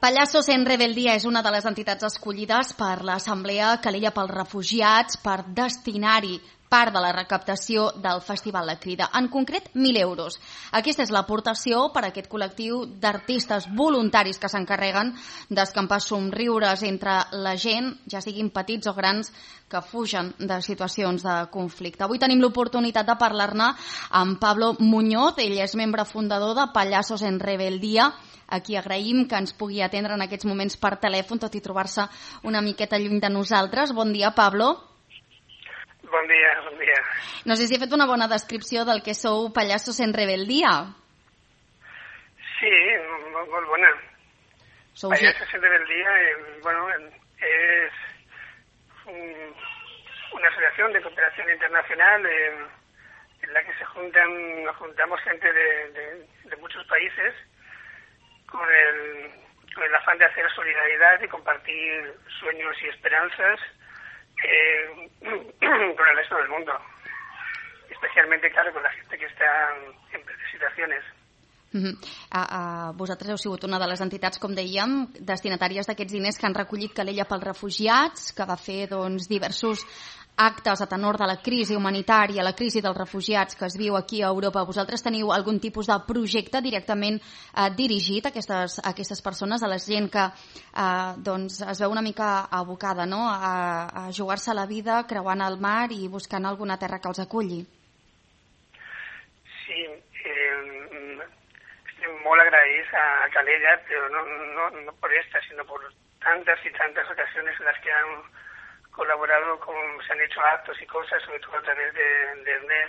Pallassos en Rebeldia és una de les entitats escollides per l'Assemblea Calella pels Refugiats per destinar-hi part de la recaptació del Festival La Crida, en concret 1.000 euros. Aquesta és l'aportació per a aquest col·lectiu d'artistes voluntaris que s'encarreguen d'escampar somriures entre la gent, ja siguin petits o grans, que fugen de situacions de conflicte. Avui tenim l'oportunitat de parlar-ne amb Pablo Muñoz, ell és membre fundador de Pallassos en Rebeldia, a qui agraïm que ens pugui atendre en aquests moments per telèfon, tot i trobar-se una miqueta lluny de nosaltres. Bon dia, Pablo. Bon dia, bon dia. No sé si he fet una bona descripció del que sou Pallassos en Rebeldia. Sí, molt bona. Pallassos en Rebeldia, es una asociación de cooperación internacional en la que nos juntamos gente de muchos países con el afán de hacer solidaridad y compartir sueños y esperanzas con el resto del mundo, especialmente, claro, con la gente que está en situaciones. Vosaltres heu sigut una de les entitats, com dèiem, destinatàries d'aquests diners que han recollit Calella pels Refugiats, que va fer diversos actes a tenor de la crisi humanitària, la crisi dels refugiats que es viu aquí a Europa. Vosaltres teniu algun tipus de projecte directament dirigit a aquestes persones, a la gent que es veu una mica abocada, no?, a jugar-se la vida creuant el mar i buscant alguna terra que els aculli? Sí, estem molt agraïts a Calella, però no por esta, sino por tantas y tantas ocasiones en las que han colaborado, se han hecho actos y cosas, sobre todo a través de MES,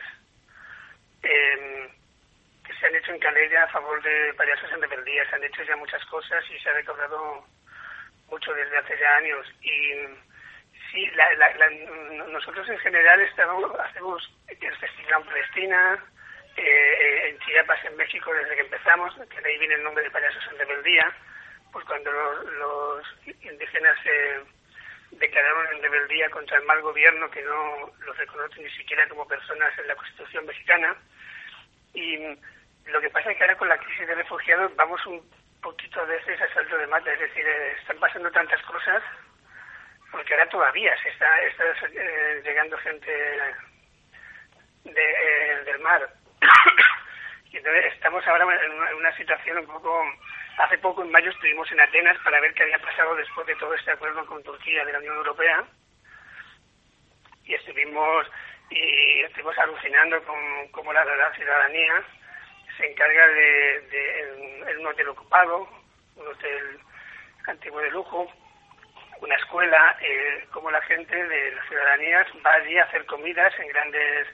que se han hecho en Calella a favor de Pallassos en Rebeldía. Se han hecho ya muchas cosas y se ha recaudado mucho desde hace ya años. Y sí, nosotros en general hacemos el Festival en Palestina, en Chiapas, en México, desde que empezamos, que de ahí viene el nombre de Pallassos en Rebeldía, pues cuando los indígenas declararon en rebeldía contra el mal gobierno que no los reconoce ni siquiera como personas en la Constitución mexicana. Y lo que pasa es que ahora con la crisis de refugiados vamos un poquito a veces a salto de mata, es decir, están pasando tantas cosas, porque ahora todavía se está llegando gente del mar. Y entonces estamos ahora en una situación un poco... Hace poco, en mayo, estuvimos en Atenas para ver qué había pasado después de todo este acuerdo con Turquía de la Unión Europea. Y estuvimos alucinando con cómo la ciudadanía se encarga de un hotel ocupado, un hotel antiguo de lujo, una escuela, cómo la gente de las ciudadanías va allí a hacer comidas en grandes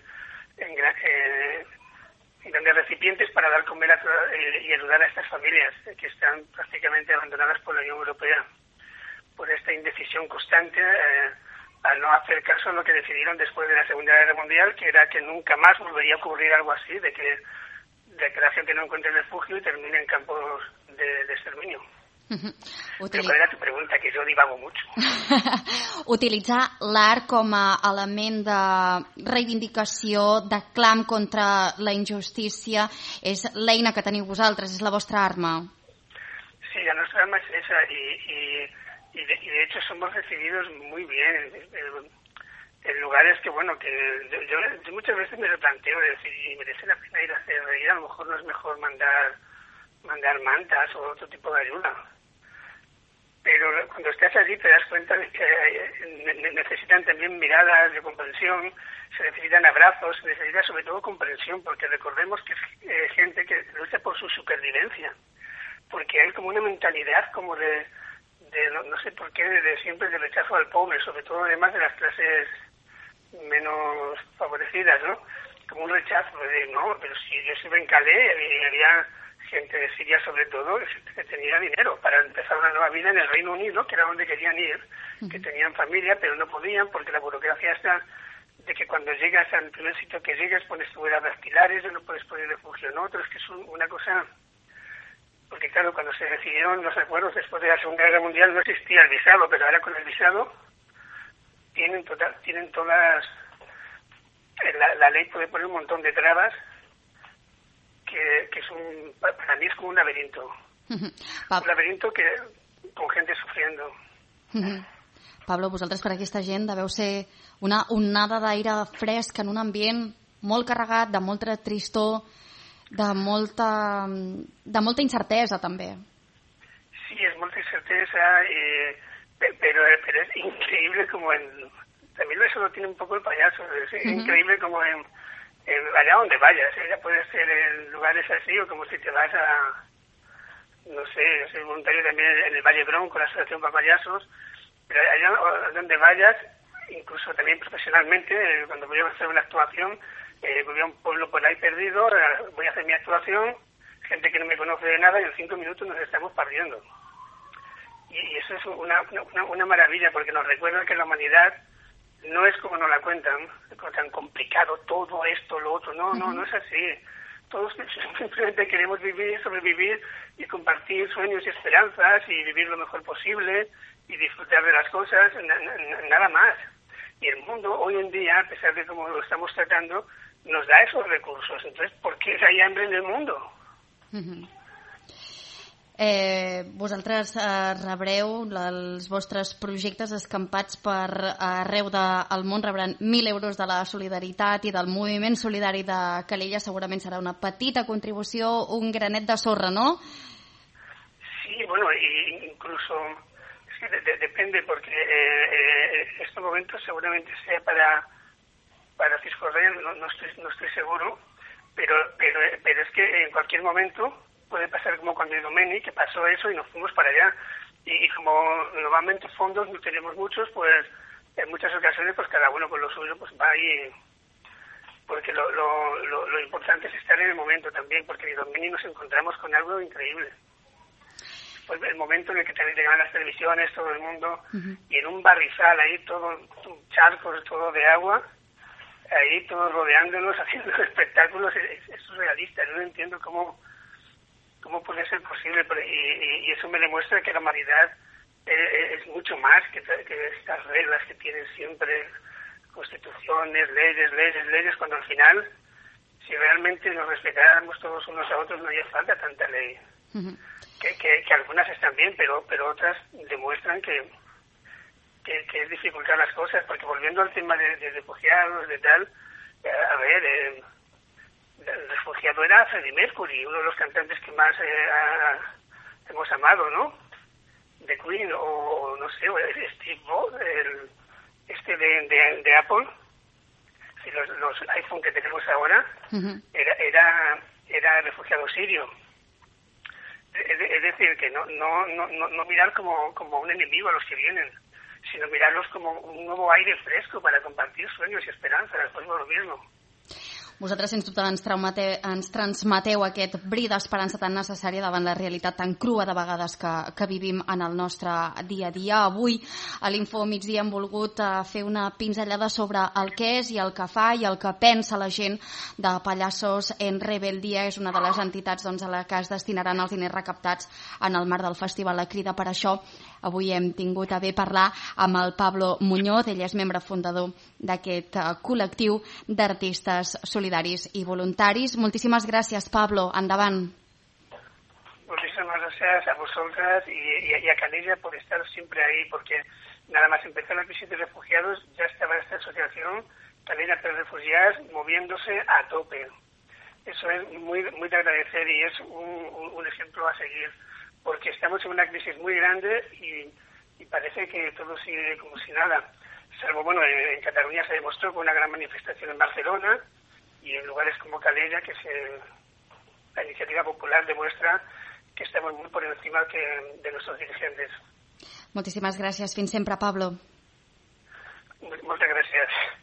recipientes para dar comer y ayudar a estas familias que están prácticamente abandonadas por la Unión Europea por esta indecisión constante al no hacer caso a lo que decidieron después de la Segunda Guerra Mundial, que era que nunca más volvería a ocurrir algo así, de que la gente no encuentre refugio y termine en campos de exterminio. Però qual era tu pregunta, que jo divago mucho. Utilitzar l'art com a element de reivindicació, de clam contra la injustícia, és l'eina que teniu vosaltres, és la vostra arma. Sí, la nuestra arma es esa y de hecho somos recibidos muy bien en lugares que, bueno, que yo muchas veces me lo planteo de decir, ¿y merece la pena ir a hacer reír? A lo mejor no es mejor mandar mantas o otro tipo de ayuda. Pero cuando estás allí te das cuenta de que necesitan también miradas de comprensión, se necesitan abrazos, se necesita sobre todo comprensión, porque recordemos que es gente que lucha por su supervivencia, porque hay como una mentalidad como de no sé por qué, de siempre de rechazo al pobre, sobre todo además de las clases menos favorecidas, ¿no? Como un rechazo de, no, pero si yo estuve en Calais y había gente de Siria sobre todo, gente que tenía dinero para empezar una nueva vida en el Reino Unido, que era donde querían ir, que tenían familia, pero no podían porque la burocracia está de que cuando llegas al primer sitio que llegas pones tu huellas dactilares, no puedes poner refugio en otro, es que es una cosa... Porque claro, cuando se decidieron los acuerdos después de la Segunda Guerra Mundial no existía el visado, pero ahora con el visado tienen todas... La ley puede poner un montón de trabas que es para mí es como un laberinto. Un laberinto que con gente sufriendo. Pablo, vosaltres per aquesta gent deveu ser una onada d'aire fresc en un ambient molt carregat, de molta tristor, de molta incertesa també. Sí, es molta incerteza, pero es increíble como también eso lo tiene un poco el payaso, es increíble como allá donde vayas, ya puede ser en lugares así o como si te vas a, no sé, yo soy voluntario también en el Valle Bronco, la Asociación para Payasos, pero allá donde vayas, incluso también profesionalmente, cuando voy a hacer una actuación, voy a un pueblo por ahí perdido, voy a hacer mi actuación, gente que no me conoce de nada y en 5 minutos nos estamos perdiendo. Y eso es una maravilla porque nos recuerda que la humanidad no es como nos la cuentan, tan complicado todo esto, lo otro, no es así. Todos simplemente queremos vivir, sobrevivir y compartir sueños y esperanzas y vivir lo mejor posible y disfrutar de las cosas, nada más. Y el mundo hoy en día, a pesar de cómo lo estamos tratando, nos da esos recursos. Entonces, ¿por qué hay hambre en el mundo? Vosaltres rebreu els vostres projectes escampats per arreu del món, rebran 1.000 euros de la solidaritat i del moviment solidari de Calella. Segurament serà una petita contribució, un granet de sorra, ¿no? Sí, bueno, incluso es que depende porque en estos momentos seguramente sea para Cisjordania, no estoy seguro, pero es que en cualquier momento puede pasar como con el Domeni, que pasó eso y nos fuimos para allá. Y como normalmente fondos no tenemos muchos, pues en muchas ocasiones pues cada uno con lo suyo pues va ahí. Porque lo importante es estar en el momento también, porque en el Domeni nos encontramos con algo increíble. Pues el momento en el que también llegan las televisiones, todo el mundo, y en un barrizal ahí, todo charcos, todo de agua, ahí todos rodeándonos, haciendo espectáculos, es surrealista. No entiendo cómo puede ser posible, y eso me demuestra que la humanidad es mucho más que estas reglas que tienen siempre, constituciones, leyes, cuando al final, si realmente nos respetáramos todos unos a otros, no haría falta tanta ley. Que algunas están bien, pero otras demuestran que es dificultar las cosas, porque volviendo al tema de refugiados, de tal, a ver, el refugiado era Freddie Mercury, uno de los cantantes que más hemos amado, ¿no? De Queen, o no sé, o Steve Jobs, de Apple, si los iPhone que tenemos ahora, era refugiado sirio. Es decir, que no mirar como un enemigo a los que vienen, sino mirarlos como un nuevo aire fresco para compartir sueños y esperanzas, pues lo mismo. Vosaltres, sens dubte, ens transmeteu aquest bri d'esperança tan necessària davant la realitat tan crua de vegades que vivim en el nostre dia a dia. Avui, a l'Info Migdia, hem volgut fer una pinzellada sobre el que és i el que fa i el que pensa la gent de Pallassos en Rebeldia. És una de les entitats a la que es destinaran els diners recaptats en el marc del Festival La Crida. Per això, avui hem tingut a bé parlar amb el Pablo Muñoz. Ell és membre fundador d'aquest col·lectiu d'artistes solidaris i voluntaris. Moltíssimes gràcies, Pablo. Endavant. Muchísimas gracias a vosotras y a Calella por estar siempre ahí, porque nada más empezar la crisis de refugiados ya estaba esta asociación, Calella per Refugiados, moviéndose a tope. Eso es muy de agradecer y es un ejemplo a seguir, porque estamos en una crisis muy grande y parece que todo sigue como si nada. Salvo, bueno, en Cataluña se demostró con una gran manifestación en Barcelona y en lugares como Calella, que la iniciativa popular demuestra que estamos muy por encima de nuestros dirigentes. Moltíssimes gràcies. Fins sempre, Pablo. Moltes gràcies.